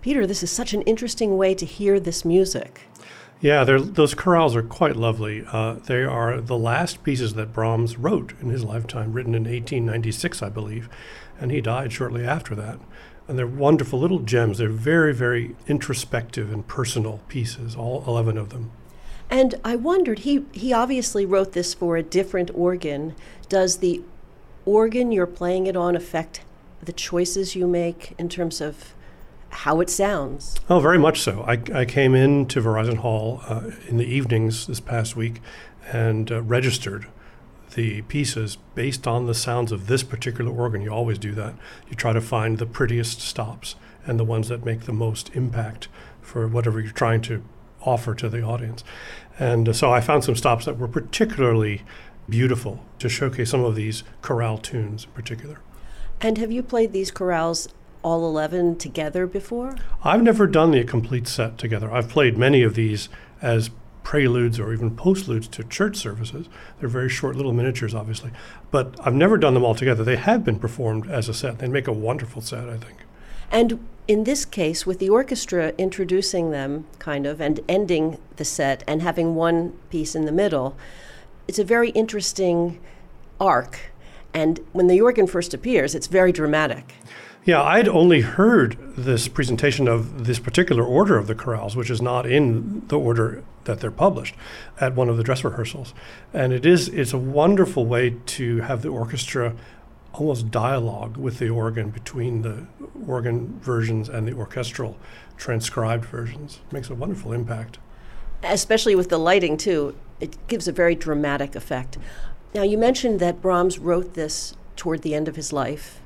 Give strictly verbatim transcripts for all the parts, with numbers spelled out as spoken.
Peter, this is such an interesting way to hear this music. Yeah, those chorales are quite lovely. Uh, they are the last pieces that Brahms wrote in his lifetime, written in eighteen ninety-six, I believe, and he died shortly after that. And they're wonderful little gems. They're very, very introspective and personal pieces, all eleven of them. And I wondered, he, he obviously wrote this for a different organ. Does the organ you're playing it on affect the choices you make in terms of how it sounds? Oh, very much so. I, I came in to Verizon Hall uh, in the evenings this past week and uh, registered the pieces based on the sounds of this particular organ. You always do that. You try to find the prettiest stops and the ones that make the most impact for whatever you're trying to offer to the audience. And uh, so I found some stops that were particularly beautiful to showcase some of these chorale tunes in particular. And have you played these chorales all eleven together before? I've never done the complete set together. I've played many of these as preludes or even postludes to church services. They're very short little miniatures, obviously. But I've never done them all together. They have been performed as a set. They make a wonderful set, I think. And in this case, with the orchestra introducing them, kind of, and ending the set and having one piece in the middle, it's a very interesting arc. And when the organ first appears, it's very dramatic. Yeah, I'd only heard this presentation of this particular order of the chorales, which is not in the order that they're published, at one of the dress rehearsals. And it is, it's a wonderful way to have the orchestra almost dialogue with the organ between the organ versions and the orchestral transcribed versions. It makes a wonderful impact. Especially with the lighting, too. It gives a very dramatic effect. Now, you mentioned that Brahms wrote this toward the end of his life,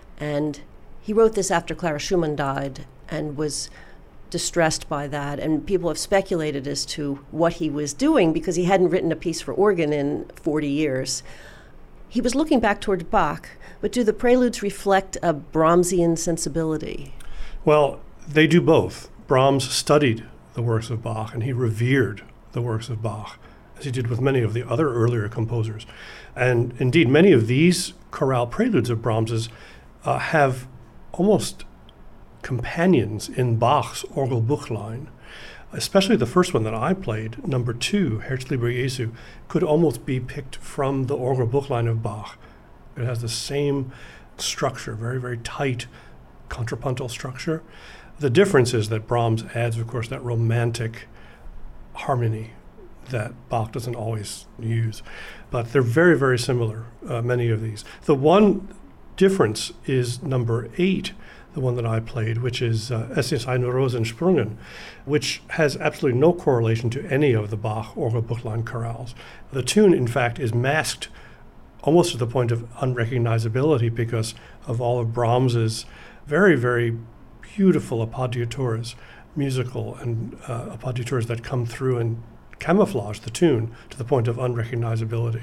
and he wrote this after Clara Schumann died and was distressed by that, and people have speculated as to what he was doing because he hadn't written a piece for organ in forty years. He was looking back toward Bach, but do the preludes reflect a Brahmsian sensibility? Well, they do both. Brahms studied the works of Bach, and he revered the works of Bach, as he did with many of the other earlier composers. And indeed, many of these chorale preludes of Brahms's uh, have almost companions in Bach's Orgelbuchlein. Especially the first one that I played, number two, Herzlieber Jesu, could almost be picked from the Orgelbuchlein of Bach. It has the same structure, very, very tight contrapuntal structure. The difference is that Brahms adds, of course, that romantic harmony that Bach doesn't always use. But they're very, very similar, uh, many of these. The one difference is number eight, the one that I played, which is uh, Es ist eine Rose entsprungen, which has absolutely no correlation to any of the Bach Orgelbuchlein chorales. The tune, in fact, is masked almost to the point of unrecognizability because of all of Brahms's very, very beautiful appoggiaturas, musical and uh, appoggiaturas that come through and camouflage the tune to the point of unrecognizability.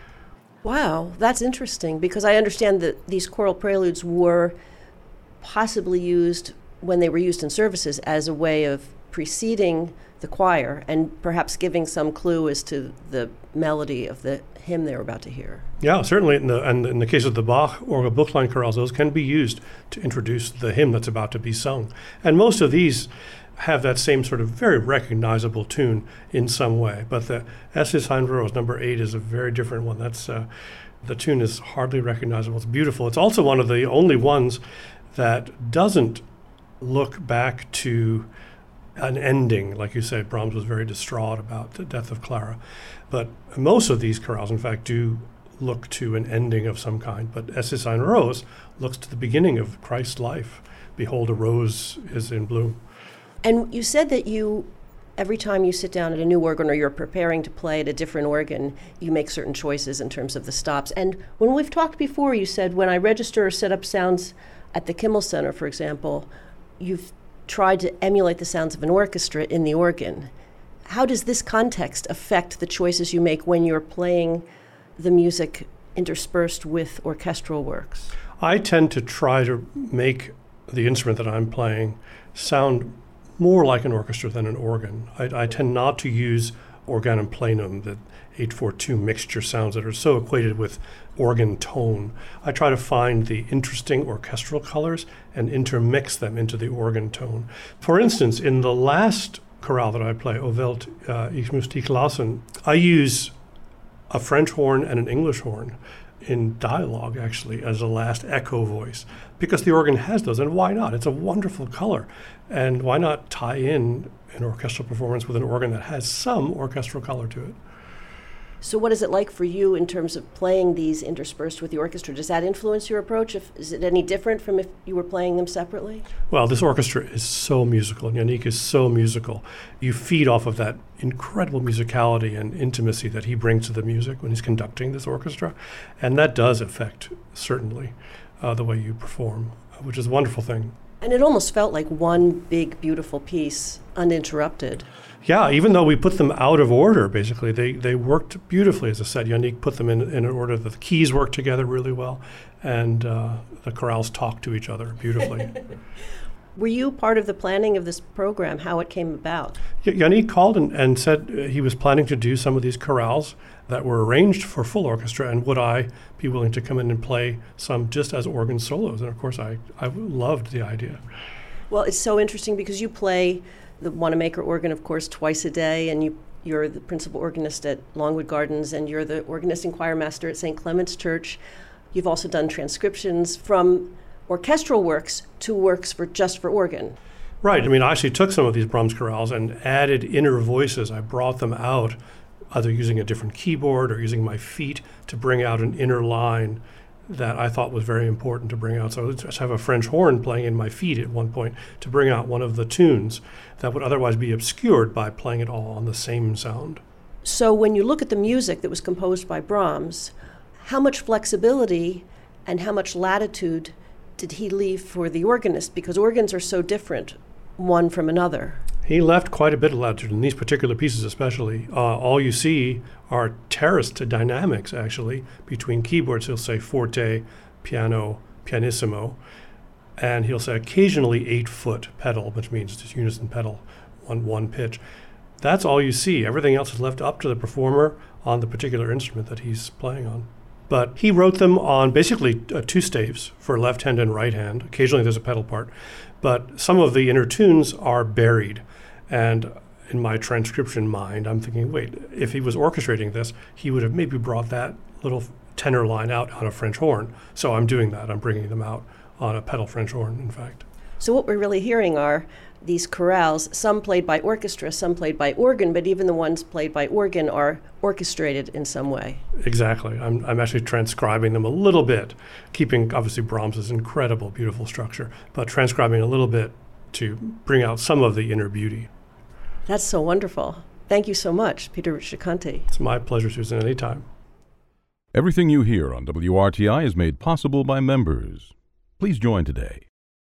Wow, that's interesting, because I understand that these choral preludes were possibly used when they were used in services as a way of preceding the choir and perhaps giving some clue as to the melody of the hymn they were about to hear. Yeah, certainly. In the, and in the case of the Bach Orgelbuchlein chorales, those can be used to introduce the hymn that's about to be sung. And most of these have that same sort of very recognizable tune in some way. But the Es ist eine Rose, number eight, is a very different one. That's uh, the tune is hardly recognizable. It's beautiful. It's also one of the only ones that doesn't look back to an ending. Like you say, Brahms was very distraught about the death of Clara. But most of these chorales, in fact, do look to an ending of some kind. But Es ist eine Rose looks to the beginning of Christ's life. Behold, a rose is in bloom. And you said that you, every time you sit down at a new organ or you're preparing to play at a different organ, you make certain choices in terms of the stops. And when we've talked before, you said, when I register or set up sounds at the Kimmel Center, for example, you've tried to emulate the sounds of an orchestra in the organ. How does this context affect the choices you make when you're playing the music interspersed with orchestral works? I tend to try to make the instrument that I'm playing sound more like an orchestra than an organ. I, I tend not to use organum planum, the eight four two mixture sounds that are so equated with organ tone. I try to find the interesting orchestral colors and intermix them into the organ tone. For instance, in the last chorale that I play, O Welt, uh, Ich muss dich lassen, I use a French horn and an English horn in dialogue, actually, as a last echo voice, because the organ has those, and why not? It's a wonderful color, and why not tie in an orchestral performance with an organ that has some orchestral color to it? So what is it like for you in terms of playing these interspersed with the orchestra? Does that influence your approach? If, is it any different from if you were playing them separately? Well, this orchestra is so musical, and Yannick is so musical. You feed off of that incredible musicality and intimacy that he brings to the music when he's conducting this orchestra, and that does affect, certainly, uh, the way you perform, which is a wonderful thing. And it almost felt like one big, beautiful piece, uninterrupted. Yeah, even though we put them out of order, basically, they, they worked beautifully. As I said, Yannick put them in, in an order that the keys worked together really well, and uh, the chorales talked to each other beautifully. Were you part of the planning of this program, how it came about? Y- Yannick called and, and said he was planning to do some of these chorales that were arranged for full orchestra, and would I be willing to come in and play some just as organ solos? And of course, I, I loved the idea. Well, it's so interesting because you play the Wanamaker organ, of course, twice a day, and you, you're the principal organist at Longwood Gardens, and you're the organist and choir master at Saint Clement's Church. You've also done transcriptions from orchestral works to works for just for organ. Right. I mean, I actually took some of these Brahms chorales and added inner voices. I brought them out, either using a different keyboard or using my feet to bring out an inner line that I thought was very important to bring out. So I just have a French horn playing in my feet at one point to bring out one of the tunes that would otherwise be obscured by playing it all on the same sound. So when you look at the music that was composed by Brahms, how much flexibility and how much latitude did he leave for the organist? Because organs are so different, one from another. He left quite a bit of latitude in these particular pieces especially. Uh, all you see are terraced dynamics, actually, between keyboards. He'll say forte, piano, pianissimo, and he'll say occasionally eight-foot pedal, which means just unison pedal on one pitch. That's all you see. Everything else is left up to the performer on the particular instrument that he's playing on. But he wrote them on basically uh, two staves for left hand and right hand. Occasionally there's a pedal part. But some of the inner tunes are buried. And in my transcription mind, I'm thinking, wait, if he was orchestrating this, he would have maybe brought that little tenor line out on a French horn. So I'm doing that. I'm bringing them out on a pedal French horn, in fact. So what we're really hearing are these chorales, some played by orchestra, some played by organ, but even the ones played by organ are orchestrated in some way. Exactly. I'm, I'm actually transcribing them a little bit, keeping obviously Brahms's incredible, beautiful structure, but transcribing a little bit to bring out some of the inner beauty. That's so wonderful. Thank you so much, Peter Ruzzicante. It's my pleasure, Susan, anytime. Everything you hear on W R T I is made possible by members. Please join today